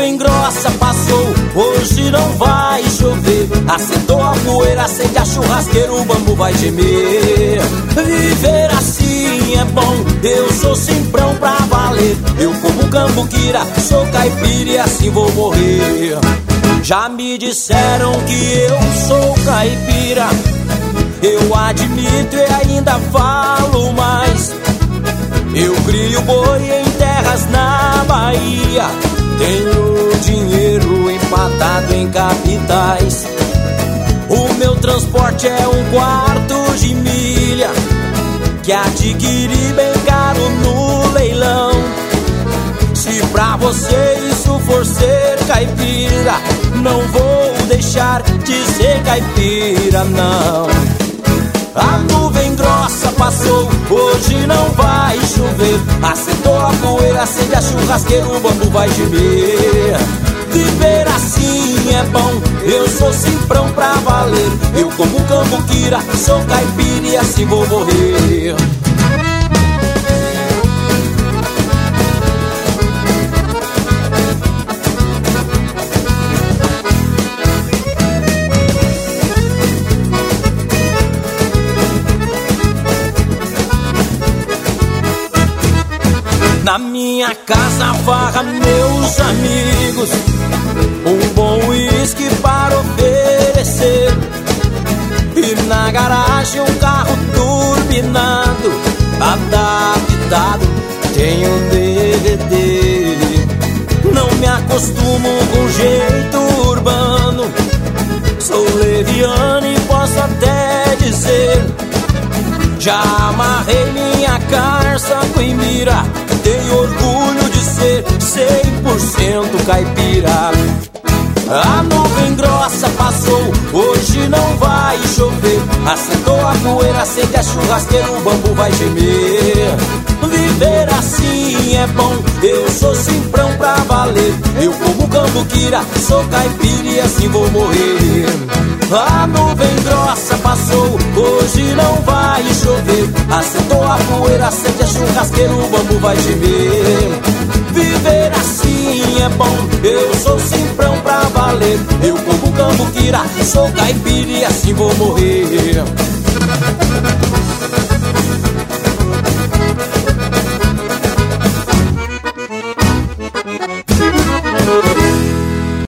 nuvem grossa passou, hoje não vai chover. Assentou a poeira, acende a churrasqueira, o bambu vai gemer. Viver assim é bom, eu sou simprão pra valer. Eu como cambuquira, sou caipira e assim vou morrer. Já me disseram que eu sou caipira, eu admito e ainda falo mais. Eu crio boi em terras na Bahia, tenho dinheiro empatado em capitais. O meu transporte é 1/4 de milha, que adquiri bem caro no leilão. Se pra você isso for ser caipira, não vou deixar de ser caipira, não. A nuvem grossa passou, hoje não vai chover. Assentou a poeira, acende a churrasqueira, o bambu vai gemer. Viver assim é bom, eu sou simprão pra valer. Eu como cambuquira, sou caipira e assim vou morrer. Na minha casa, farra, meus amigos, um bom uísque para oferecer. E na garagem um carro turbinado, adaptado, tem um DVD. Não me acostumo com jeito urbano, sou leviano e posso até dizer: já amarrei minha carça com mira, tenho orgulho de ser 100% caipira. A nuvem grossa passou, hoje não vai chover. Assentou a poeira, acende a churrasqueira, o bambu vai gemer. Viver assim é bom, eu sou simprão pra valer. Eu como cambuquira, sou caipira e assim vou morrer. A nuvem grossa passou, hoje não vai chover. Assentou a poeira, acende a churrasqueira, o bambu vai gemer. Viver assim é bom, eu sou simprão pra valer. Eu como cambuquira, sou caipira e assim vou morrer.